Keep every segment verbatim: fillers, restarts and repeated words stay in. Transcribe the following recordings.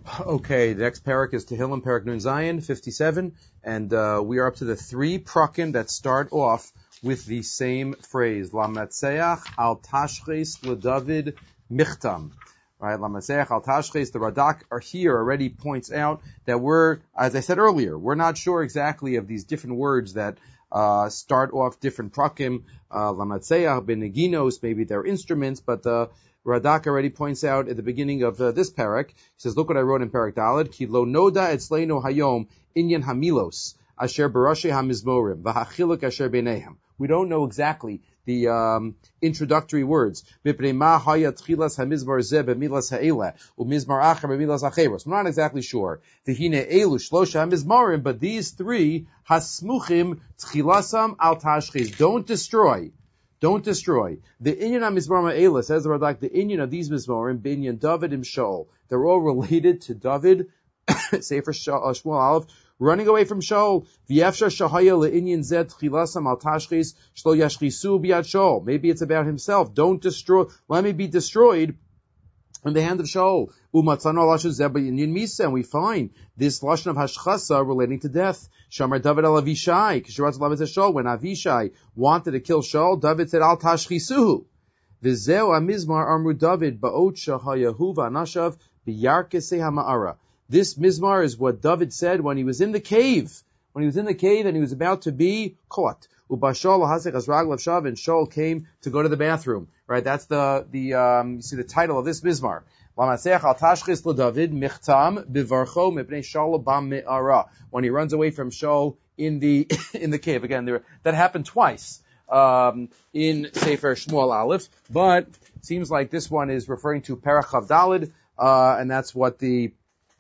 Okay, the next parak is Tehillim, parak Nun Zayin, fifty-seven, and uh, we are up to the three prakim that start off with the same phrase, Lamatzeach al tashches leDavid michtam. Right, Lamatzeach al tashches, the Radak are here already points out that we're, as I said earlier, we're not sure exactly of these different words that uh start off different prakim, uh, Lamatzeach, beneginos, maybe they're instruments, but the Radak already points out at the beginning of uh, this parak. He says, "Look what I wrote in parak Daled. Ki lo noda etzleinu hayom inyan hamilos asher barashi hamizmorim v'hachiluk asher beinehem." We don't know exactly the um, introductory words. Mipnei ma haya tchilas hamizmar zeh b'milas ha'ela u'mizmar acher b'milas acheros. We're not exactly sure. V'hine elu shlosha hamizmarim, but these three hasmuchim tchilasam al tashchiz. Don't destroy. Don't destroy. The inyan ha-mizmar ma'ela, says the Radak, the inyan of these mizmarim, binyan David and Shaul. They're all related to David, Sefer Shmuel Aleph, running away from Shaul. V'yefshar shahaya le'inyan zed chilasam al tashchis shlo yashchisu biyad Shaul. Maybe it's about himself. Don't destroy, let me be destroyed in the hand of Shaul. Umatzano lashu zeh b'inyan misa, and we find this lashon of hashchasa relating to death. Shamar David al Avishai, Kisharat David Shaul, when Avishai wanted to kill Shaul, David said, Al tashchisuhu. V'zeu amizmar amru David ba'ot shahayahu v'anashav b'yarkesei ha'ma'ara. This mizmar is what David said when he was in the cave. When he was in the cave and he was about to be caught. Ubashal hasech azraglav shav, and Shaul came to go to the bathroom. Right, that's the, the, um, you see the title of this mizmar. Lamatzeach al tashchis leDavid michtam bivarcho mipnei Shaul bam me'ara. When he runs away from Shaul in the in the cave. Again, there, that happened twice um, in Sefer Shmuel Aleph, but it seems like this one is referring to Perach Chav Daled, uh, and that's what the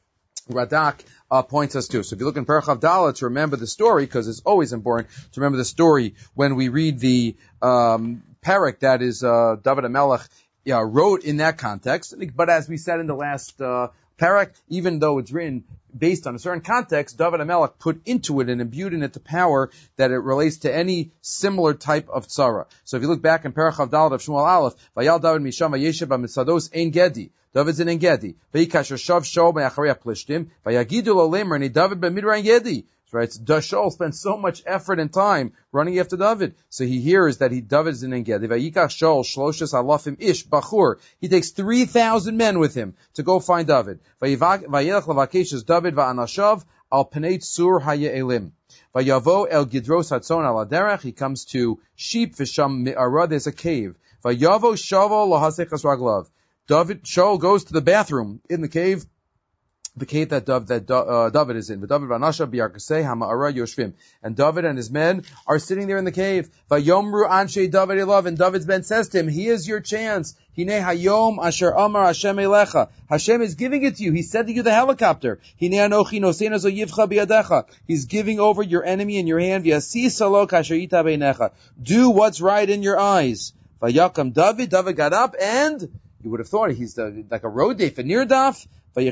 Radak uh, points us to. So if you look in Perach Chav Daled to remember the story, because it's always important to remember the story when we read the um, parak that is uh, David HaMelech Yeah, wrote in that context. But as we said in the last uh, parak, even though it's written based on a certain context, David HaMelech put into it and imbued in it the power that it relates to any similar type of tzara. So if you look back in Perach Chav Daled of Shmuel Aleph, Vayal David Misham Vayeshev B'Mitzados Ein Gedi. David's in Ein Gedi. Vayikash Shav Shaul B'Acharei Plishtim. Vayagidu Lo Lemer Ni David B'Midra Ein Gedi. Right, so Shaul spent so much effort and time running after David. So he hears that he David is in En Gedi. Vayikach Shaul shloshes alafim ish bachur. He takes three thousand men with him to go find David. Vayelach lavakesh David va'anashav al penei tzur haye'elim. Vayavo el gidros hatzon al aderech. He comes to sheep v'sham me'ara. There's a cave. Vayavo shavo lahasechas raglav. David Shaul goes to the bathroom in the cave. The cave that, Dav, that uh, David is in. David Vanasha b'Yarkesei Hama'ara Yoshvim. And David and his men are sitting there in the cave. Vayomru Anshe David Elav. And David's men says to him, here's your chance. Hine Hayom Asher Amar Hashem Elecha. Hashem is giving it to you. He said to you the helicopter. Hine Anochi Noseina Zo Yivcha B'Yadecha. He's giving over your enemy in your hand. V'yasi Salok Asher Yita Beinecha. Do what's right in your eyes. Vayakam David. David got up and you would have thought he's the, like a road day for Nirdaf. He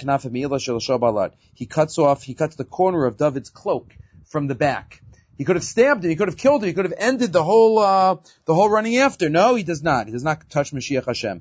cuts off, he cuts the corner of David's cloak from the back. He could have stabbed him, he could have killed him, he could have ended the whole, uh, the whole running after. No, he does not. He does not touch Mashiach Hashem.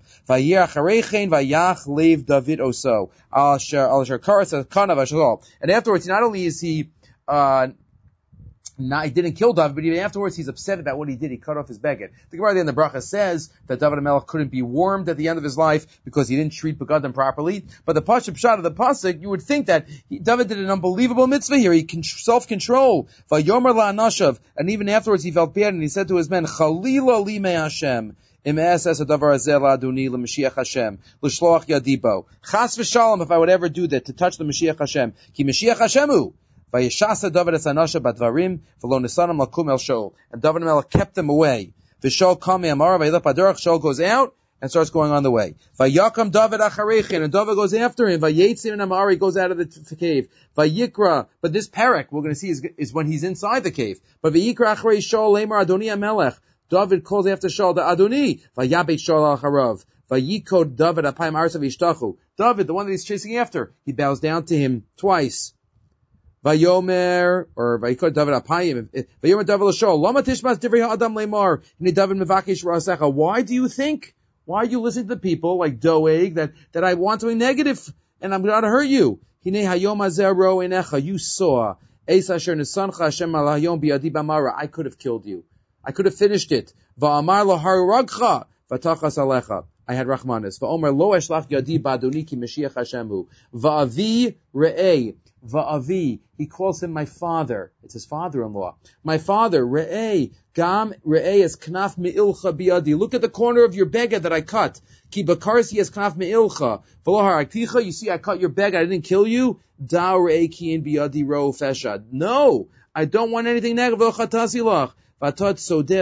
And afterwards, not only is he, uh, Not, he didn't kill David, but even afterwards he's upset about what he did. He cut off his beged. The Gemara in the Bracha says that David HaMelech couldn't be warmed at the end of his life because he didn't treat begadim properly. But the Pashup shot of the pasuk, you would think that he, David did an unbelievable mitzvah here. He can self-control. Vayomer la'anashav. And even afterwards he felt bad and he said to his men, Chalila li me Hashem. Im es adavar hazeh la'adoni l'Mashiach Hashem l'shloach yadibo. Chas v'shalom, if I would ever do that, to touch the Mashiach Hashem. Ki Mashiach Hashemu. Vayeshasa David es anasha badvarim v'lo nisanam lakum el Shaul. And David HaMelech kept them away. V'Shaul kami amara v'yilach baderach. Shaul goes out and starts going on the way. Vayakam David acharechin, and David goes after him. Vayetzir amari, goes out of the t- cave. Vayikra, but this parak we're going to see is, is when he's inside the cave. But Vayikra acharei Shaul lemar Adoni HaMelech. David calls after Shaul the Adoni. Vayabet Shaul acharav. Vayikod David apayim arsav ishtachu. David, the one that he's chasing after, he bows down to him twice. Vayomer, or Vayikod David apayim. Vayomer David l'Shaul. Lama tishmas divrei ha'adam lemar. Hine David mevakesh ra'asecha. Why do you think? Why are you listening to the people like Doeg that, that I want something negative and I'm going to hurt you. Hine hayom hazeh ro einecha. You saw. Eis asher nesancha Hashem al hayom biyadi b'amara. I could have killed you. I could have finished it. Va'amar lo haragcha v'tachas alecha. I had Rachmanis. Va'omer lo eshlach yadi ba'adoni ki Mashiach Hashem hu. Va'avi re'ei. Va'avi. He calls him my father. It's his father-in-law. My father, re'ei. Gam re'ei es knaf me'ilcha biyadi. Look at the corner of your beged that I cut. Ki bakarsi es knaf me'ilcha. V'lo harakticha. You see, I cut your beged. I didn't kill you. Da re'ei ki in biyadi ro feshad. No. I don't want anything negative. V'lo chatasi lach. You're trying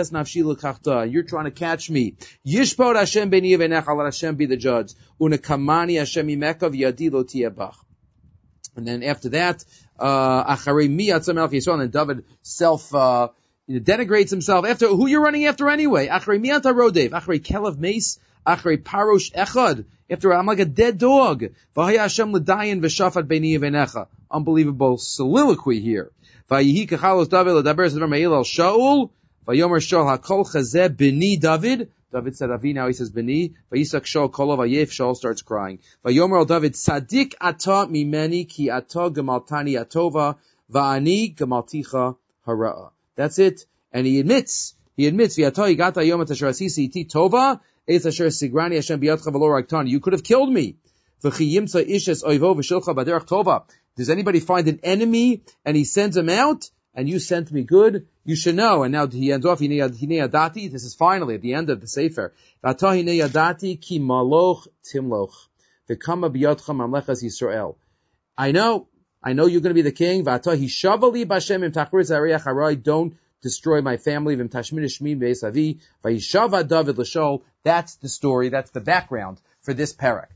to catch me. Yishpot Hashem b'ni v'necha, let Hashem be the judge. Unekamani Hashem imeka v'yadi lo tiyebach. And then after that, uh, acharei mi yatzam el Yisrael, and David self, uh, denigrates himself. After, who you're running after anyway? Acharei mi anta rodev, acharei kelev meis, acharei parosh echad. After, I'm like a dead dog. V'haya Hashem l'dayin v'shafat b'ni v'necha. Unbelievable soliloquy here. Vayihi kachalos David l'daber zedvar me'il al Shaul. Vayomer Shaul hakol chazeh b'ni David. David said Avi, now he says b'ni. Vayisak Shaul kolo vayef. Shaul starts crying. Vayomer al David tzadik ata mimeni ki ata gemaltani atova va'ani gemalticha hara'a. That's it. And he admits, he admits, v'ata higata yom et asher asisi iti tova eis asher sigrani Hashem biyadcha v'lo raktani. You could have killed me. V'chi yimtza ish es oivo v'shilcha b'derech tova. Does anybody find an enemy and he sends him out and you sent me good? You should know. And now he ends off, Hine yadati. This is finally at the end of the Sefer. V'ata hine yadati ki maloch timloch. V'kama biyotcha mamlechas Yisrael. I know, I know you're going to be the king. V'ata hishavali b'Hashem im tachriz hariach harai. Don't destroy my family. V'im tashmin shmi beis avi. V'yishava David l'shol. That's the story. That's the background for this parak.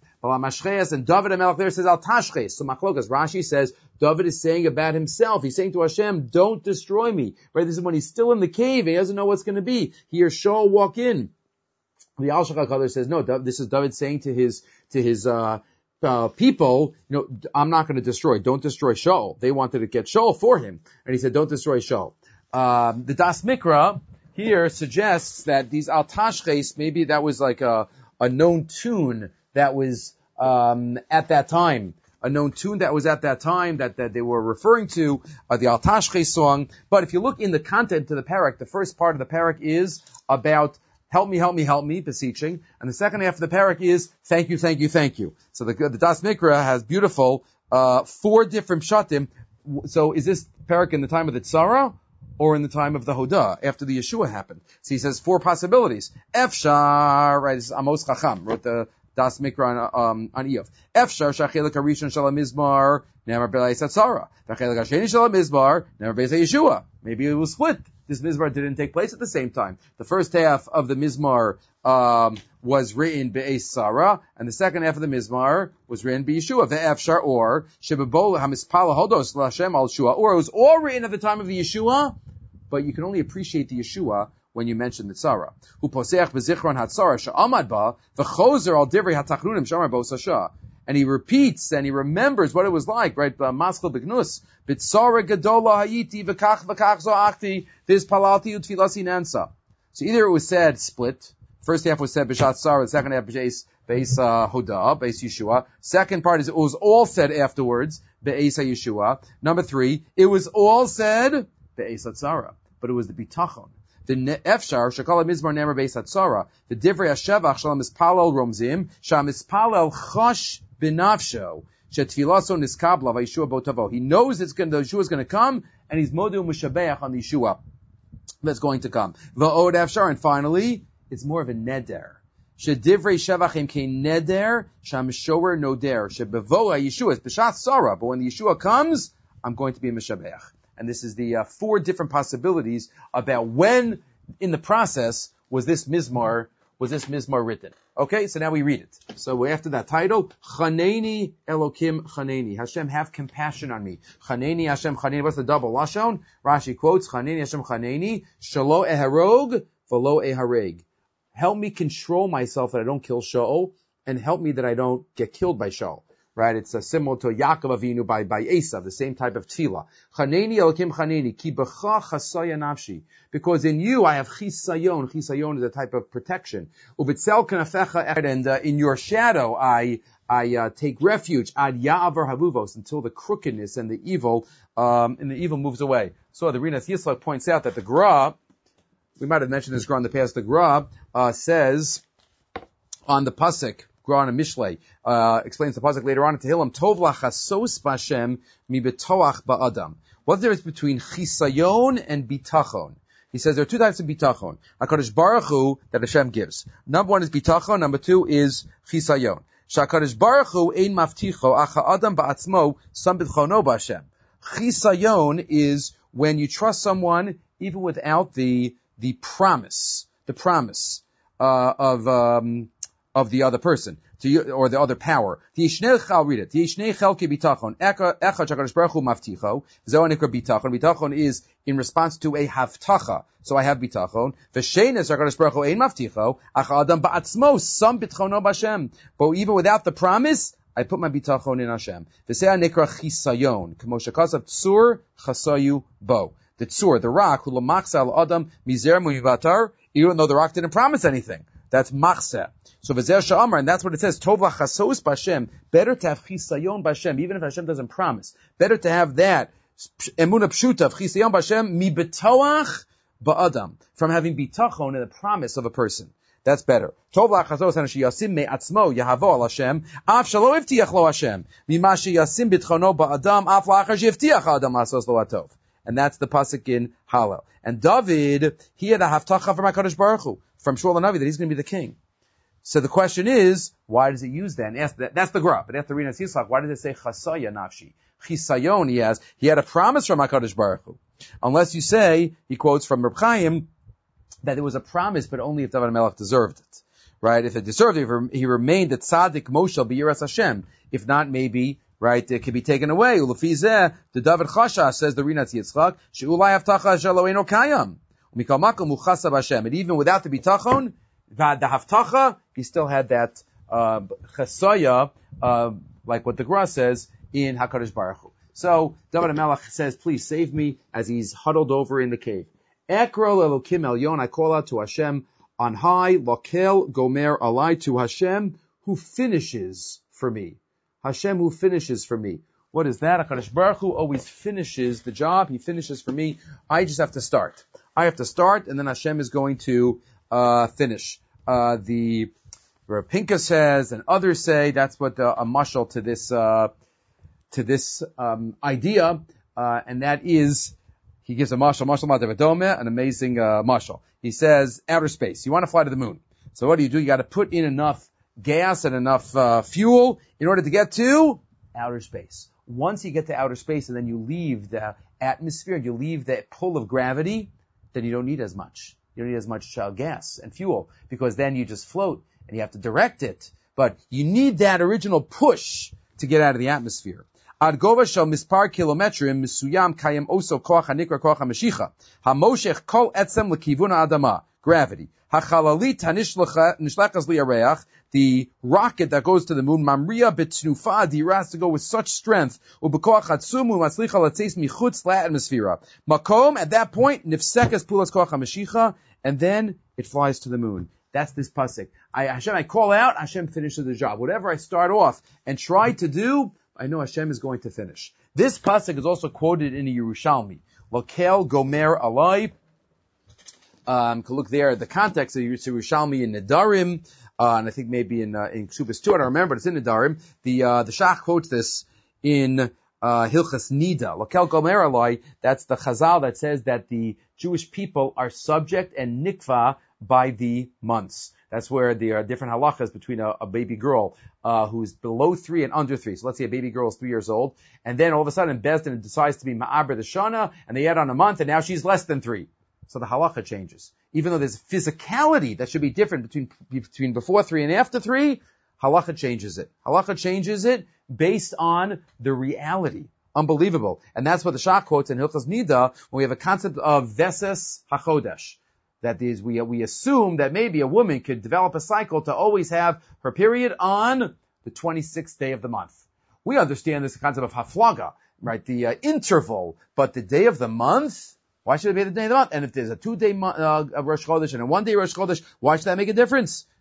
And David HaMelech there says, Al Tashches. So Machlokas, Rashi says, David is saying about himself, he's saying to Hashem, don't destroy me. Right? This is when he's still in the cave, he doesn't know what's going to be. He hears Shaul walk in. The Al Shachar says, no, this is David saying to his, to his, uh, uh, people, you know, I'm not going to destroy, don't destroy Shaul. They wanted to get Shaul for him. And he said, don't destroy Shaul. Um, the Das Mikra here suggests that these Al Tashches, maybe that was like a, a known tune that was um, at that time, a known tune that was at that time that, that they were referring to, uh, the Al Tashche song. But if you look in the content to the parak, the first part of the parak is about help me, help me, help me, beseeching, and the second half of the parak is thank you, thank you, thank you. So the, the Das Mikra has beautiful uh, four different pshatim. So is this parak in the time of the Tzara or in the time of the Hodah, after the Yeshua happened? So he says four possibilities. Efshar, right, this is Amos Chacham, wrote the Das Mikra on, um, on Eov. Efshar shachelik harishon shel hamizmar ne'amar b'leis hatzara. V'chelik hasheni shel hamizmar ne'amar b'leis Yeshua. Maybe it was split. This mizmar didn't take place at the same time. The first half of the mizmar um, was written be'eis Sarah, and the second half of the mizmar was written be'Yeshua. Ve'efshar, or shebebol hamispala hodos l'Hashem al Yeshua, or it was all written at the time of the Yeshua, but you can only appreciate the Yeshua when you mention the tzara. Hu poseach bezichron hatzara she'amad ba v'chozer al divrei hatachnunim shamar b'osasha. And he repeats and he remembers what it was like, right? Maskal b'gnus b'tzara gadola hayiti v'kach v'kach zo'achti v'izpalalti utfilasi nansa. So either it was said split. First half was said b'shat tzara, the second half b'eis b'eis uh, hodah, b'eis Yeshua. Second part is it was all said afterwards b'eis Yeshua. Number three, it was all said b'eis hatzara, but it was the bitachon. The Efshar shekala mizmar nemer beis hatzara. The divrei hashevach shel mispalel romzim shamispalel chosh b'nafsho shetfilaso niskabla v'Yeshua botavo. He knows it's going, the Yeshua is going to come, and he's modu mushabeach on the Yeshua that's going to come. V'od Efshar, and finally, it's more of a neder. Shedivrei shevachim ke neder shamshower noder shebevoa Yeshua is b'shat Sarah. But when the Yeshua comes, I'm going to be a mishabeach. And this is the uh, four different possibilities about when, in the process, was this mizmar, was this mizmar written. Okay, so now we read it. So after that title, Chaneni Elokim Chaneni. Hashem, have compassion on me. Chaneni Hashem Chaneni. What's the double lashon? Rashi quotes, Chaneni Hashem Chaneni, Shalo eharog, v'lo ehareg. Help me control myself that I don't kill Shaul, and help me that I don't get killed by Shaul. Right, it's uh, similar to Yaakov Avinu by, by Esav, the same type of tefillah. Chaneni Elokim Chaneni, ki b'cha chasaya nafshi. Because in you I have chisayon. Chisayon is a type of protection. Ubitzel kanafecha echad, and uh, in your shadow I, I uh, take refuge ad ya'avar havuvos until the crookedness and the evil um, and the evil moves away. So the Rinas Yitzchak points out that the Gra, we might have mentioned this Gra in the past. The Gra uh, says on the pasuk, Gra on a Mishlei, uh, explains the pasuk later on in Tehillim, Tov lachasos b'Hashem mi betoach ba'adam. What's the difference between chisayon and bitachon? He says there are two types of bitachon. HaKadosh Baruch Hu that Hashem gives. Number one is bitachon. Number two is chisayon. Shakadosh Baruch Hu ein mafticho acha adam ba'atzmo sam b'tchono b'Hashem. Chisayon is when you trust someone even without the the promise, the promise uh, of um, of the other person, to you, or the other power. I'll read it. Bitachon is in response to a haftacha. So I have bitachon. But even without the promise, I put my bitachon in Hashem. The tzur, the rock, even though the rock didn't promise anything. That's machzeh. So v'zer sha'amar, and that's what it says. Tov lachasos b'Hashem. Better to have chisayon b'Hashem, even if Hashem doesn't promise. Better to have that emuna pshuta of chisayon b'Hashem mi betoach ba'adam, from having bitachon in the promise of a person. That's better. Tov lachasos anashi yasim me'atzmo yahavo al Hashem af shalo ivtiach lo Hashem mima sheyasim bitchono ba'adam af la'achar shivtiach adam lasos lo atov. And that's the pasuk in Hallel. And David, he had a haftacha from HaKadosh Baruch Hu, from Shmuel HaNavi, that he's going to be the king. So the question is, why does it use that? And ask that that's the Gra. But after Rinas Yitzchak, why does it say chasaya nafshi? Chisayon, he has, he had a promise from HaKadosh Baruch Hu. Unless you say, he quotes from Reb Chaim, that there was a promise, but only if David HaMelech deserved it. Right? If it deserved it, if he remained a tzaddik Moshe b'yiras Hashem. If not, maybe, right, it could be taken away. Ulefizeh, the David Chasha says the Rinas Yitzchak, she'ulai haftacha shelo eino kayam. Umikal makom uchasa b'Hashem. And even without the bitachon, the haftacha, he still had that uh, chasaya, uh, like what the Gra says in HaKadosh Baruch Hu. So David HaMelech says, please save me, as he's huddled over in the cave. Ekro Elokim Elyon, I call out to Hashem on high, Lakel Gomer Alai, to Hashem who finishes for me. Hashem who finishes for me. What is that? HaKadosh Baruch Hu always finishes the job. He finishes for me. I just have to start. I have to start, and then Hashem is going to uh finish. Uh the Rav Pinka says, and others say, that's what uh, a mashal to this uh to this um idea, uh and that is, he gives a mashal, mashal Madavadome, an amazing uh mashal. He says, outer space. You want to fly to the moon. So what do you do? You got to put in enough gas and enough uh, fuel in order to get to outer space. Once you get to outer space and then you leave the atmosphere, you leave the pull of gravity, then you don't need as much. You don't need as much uh, gas and fuel, because then you just float and you have to direct it. But you need that original push to get out of the atmosphere. Ad gova shel mispar kilometrim misuyam kayem oso koach hanikra koach hamashicha hamoshech kol etzem lekivun adama, gravity. Hachalalit hanishlachas liyareach, the rocket that goes to the moon, mamria betnufa diras, to go with such strength, ubekoach hatzumu matzlicha latzeis michutz la'atmosphere. Makom, at that point, nifsekas pulas koach hamashicha, and then it flies to the moon. That's this pasuk. I, Hashem, I call out, Hashem finishes the job. Whatever I start off and try to do, I know Hashem is going to finish. This pasuk is also quoted in the Yerushalmi. Lakel gomer alai. Um, can look there at the context of Yerushalmi in Nedarim, uh, and I think maybe in, uh, in Ksubas too, I don't remember, but it's in Nedarim. The, uh, the Shach quotes this in, uh, Hilchas Nida. Lakel gomer alai, that's the Chazal that says that the Jewish people are subject and nikva by the months. That's where there are different halachas between a, a baby girl uh who's below three and under three. So let's say a baby girl is three years old, and then all of a sudden Bezdin decides to be ma'aber the shana, and they add on a month, and now she's less than three. So the halacha changes. Even though there's physicality that should be different between between before three and after three, halacha changes it. Halacha changes it based on the reality. Unbelievable. And that's what the Shach quotes in Hilchas Nida, when we have a concept of Veses HaChodesh. That is, we we assume that maybe a woman could develop a cycle to always have her period on the twenty-sixth day of the month. We understand this concept of haflaga, right? The uh, interval, but the day of the month, why should it be the day of the month? And if there's a two-day uh, Rosh Chodesh and a one-day Rosh Chodesh, why should that make a difference?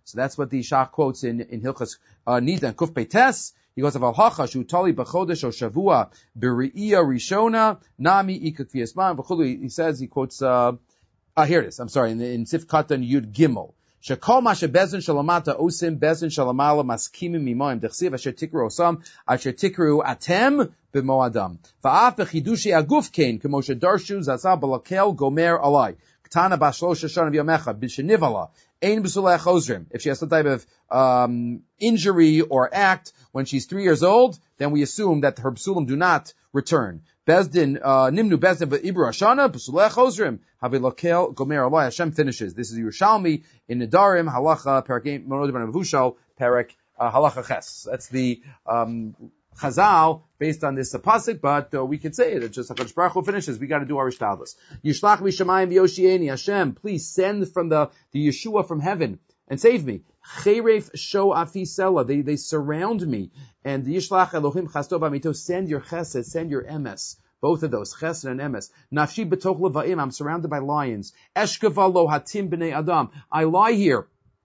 So that's what the Shach quotes in, in Hilchas uh, Nida and Kuf Peites. He goes, Aval hacha shu tali b'chodesh o shavua b'ri'iyah rishona nami ikak v'yasman v'chulu. He says, he quotes, uh, ah, here it is, I'm sorry, in, in Sif Katan Yud Gimel. Shekol ma shebezin shalamata osim bezin shalamala maskimim mimoim dechsiv asher tikru osam asher tikru atem b'moadam. Va'af b'chidushi aguf kein k'mo shedarshu zazah b'lakel gomer alai. Ktana b'shlosha shana v'yomecha b'shenivala. Ein b'sulei chozrim. If she has some type of um, injury or act when she's three years old, then we assume that her b'sulim do not return. Bezdin, uh, nimnu bezdin v'ibru hashana, b'sulei chozrim. Havilokel gomer alai. Hashem finishes. This is Yerushalmi in Nedarim, halacha, perak, monodim and avushal, perak, uh, halacha ches. That's the, um, Chazal based on this pasuk, but uh, we could say it. It's just HaKadosh Baruch Hu finishes. We got to do our ishtadlus. Yishlach mishamayim v'yoshieni. Hashem, please send from the, the Yeshua from heaven and save me. Cheref sho afisela. They, they surround me. And Yishlach Elohim chasto b'amito. Send your chesed, send your emes. Both of those, chesed and emes. Nafshi b'toch leva'im. I'm surrounded by lions. Eshkeva lo hatim b'nei adam. I lie here.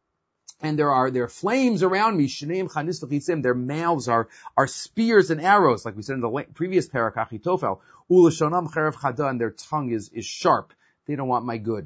And there are, there are flames around me. Shneim chanis v'chitzim. Their mouths are, are spears and arrows, like we said in the previous parak, Achitofel. Ulashonam cherev chada, and their tongue is, is sharp. They don't want my good.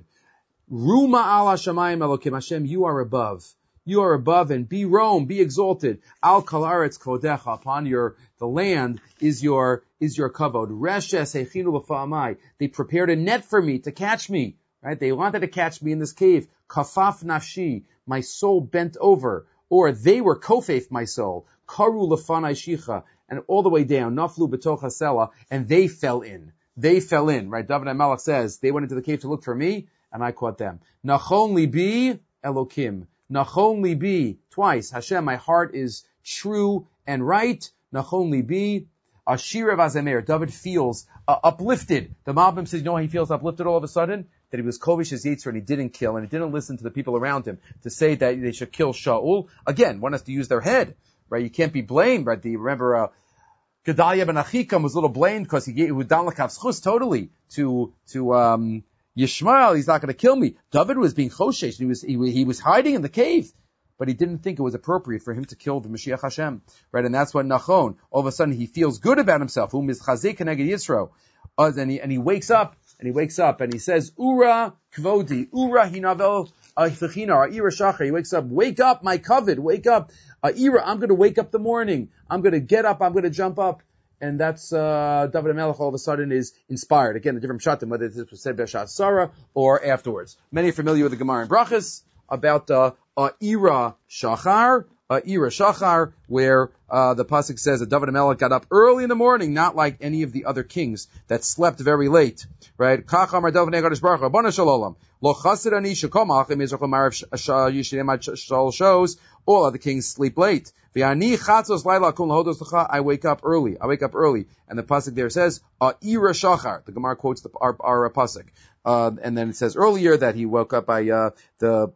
Ruma ala shamayim elokim. Hashem, you are above. You are above, and be Rome, be exalted. Al kal aretz kodecha. Upon your, the land is your, is your kavod. Reshes hechinu l'fa'amai. They prepared a net for me to catch me. Right? They wanted to catch me in this cave. Kafaf nafshi. My soul bent over, or they were kofef, my soul, karu lefanai shicha, and all the way down, naflu betoch hasela, and they fell in. They fell in, right? David HaMelech says, they went into the cave to look for me, and I caught them. Nachon libi Elokim. Nachon libi, twice. Hashem, my heart is true and right. Nachon libi, Ashira vazemer. David feels uh, uplifted. The Malbim says, you know why he feels uplifted all of a sudden? That he was kovish his Yitzhak and he didn't kill, and he didn't listen to the people around him to say that they should kill Shaul. Again, one has to use their head, right? You can't be blamed, right? The, remember, uh, Gedaliah ben Achikam was a little blamed because he gave, he was down like Schus totally to, to, um, Yishmael. He's not going to kill me. David was being choshesh, he was, he, he was hiding in the cave, but he didn't think it was appropriate for him to kill the Mashiach Hashem, right? And that's what Nachon, all of a sudden he feels good about himself, whom is Chazek Keneged Yisro, uh, and he, and he wakes up, And he wakes up and he says, Ura kvodi, Ura hinavel Ira Shachar. He wakes up, wake up, my covet, wake up. Ira, I'm going to wake up the morning. I'm going to get up, I'm going to jump up. And that's, uh, David HaMelech all of a sudden is inspired. Again, the different shatim, whether this was said B'Shat Sarah or afterwards. Many are familiar with the Gemara in Brachas about, uh, uh, Ira Shachar, uh, Ira Shachar, where, uh, the pasuk says that David HaMelech got up early in the morning, not like any of the other kings that slept very late. Right? Kach Amar David HaKadosh Baruch Hu, Rabbanan Shalom. Lo chasid ani shekom ha'achim Yisrael Marav Yishlem Shal shows all other kings sleep late. V'ani chatzos laila kol lahodos lecha. I wake up early. I wake up early. And the pasuk there says, Ira Shachar. The Gemara quotes the, our, our pasuk. Uh, and then it says earlier that he woke up by, uh, the,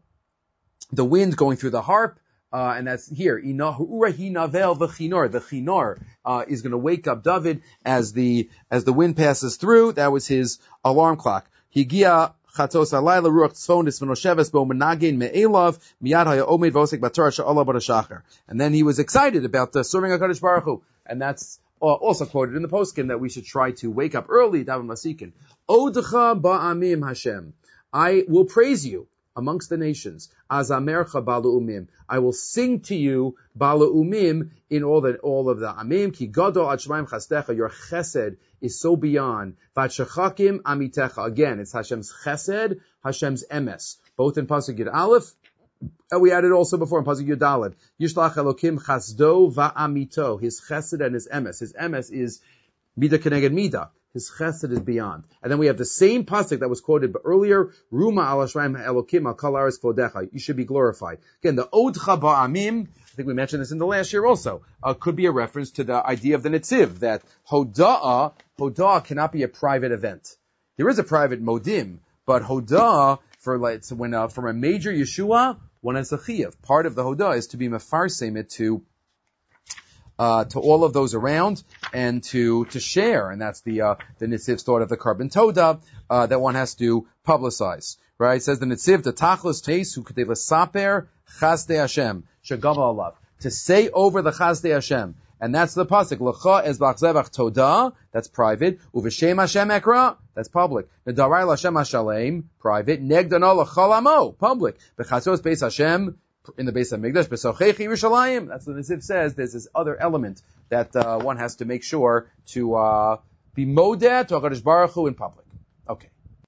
the wind going through the harp. Uh, and that's here. Ura hinavel v'chinor. The chinor, uh, is going to wake up David as the, as the wind passes through. That was his alarm clock. Higia chatos alayla ruach tzfonis v'nosheves bo menagin me'elav miyad haya omed v'osek batorah she'olah b'rashachar. And then he was excited about uh, serving HaKadosh Baruch Hu. And that's uh, also quoted in the poskim that we should try to wake up early, David Masikin. Odecha ba'amim Hashem. I will praise you amongst the nations. Azamercha balu'umim. I will sing to you balu'umim in all the, all of the amim. Ki gadol ad shemaim chastecha. Your chesed is so beyond. Vatshachakim amitecha. Again, it's Hashem's chesed, Hashem's emes. Both in Pasuk Yud Aleph, and we added also before in Pasuk Yud Daled. Yishlach Elokim chasdo va'amito. His chesed and his emes. His emes is mida keneged mida. His chesed is beyond. And then we have the same pasuk that was quoted earlier, Ruma al Hashem Elokim al kol haaretz kvodecha. You should be glorified. Again, the Odcha ba'amim, I think we mentioned this in the last year also, uh, could be a reference to the idea of the Netziv, that Hoda'ah, Hoda'ah cannot be a private event. There is a private modim, but Hoda'ah, for like, so when, uh, from a major Yeshua, one has a chiyuv. Part of the Hoda'ah is to be mefarsem it to, uh, to all of those around and to, to share. And that's the, uh, the Nitziv's thought of the Karban Toda, uh, that one has to publicize. Right? It says the Nitziv, the Tachlis Teis, who Kedei L'saper, Chasdei Hashem, Shagava Alav. To say over the Chasdei Hashem. And that's the pasuk. L'cha ezbach zevach toda, that's private. Uv'shem Hashem ekra, that's public. Nedarai l'Hashem hashalem, private. Negdana l'chol amo, public. B'chatzos beis Hashem, in the base of Mikdash, b'socheich Yerushalayim. That's what the Nitziv says. There's this other element that uh, one has to make sure to uh, be modeh to HaKadosh Baruch Hu in public.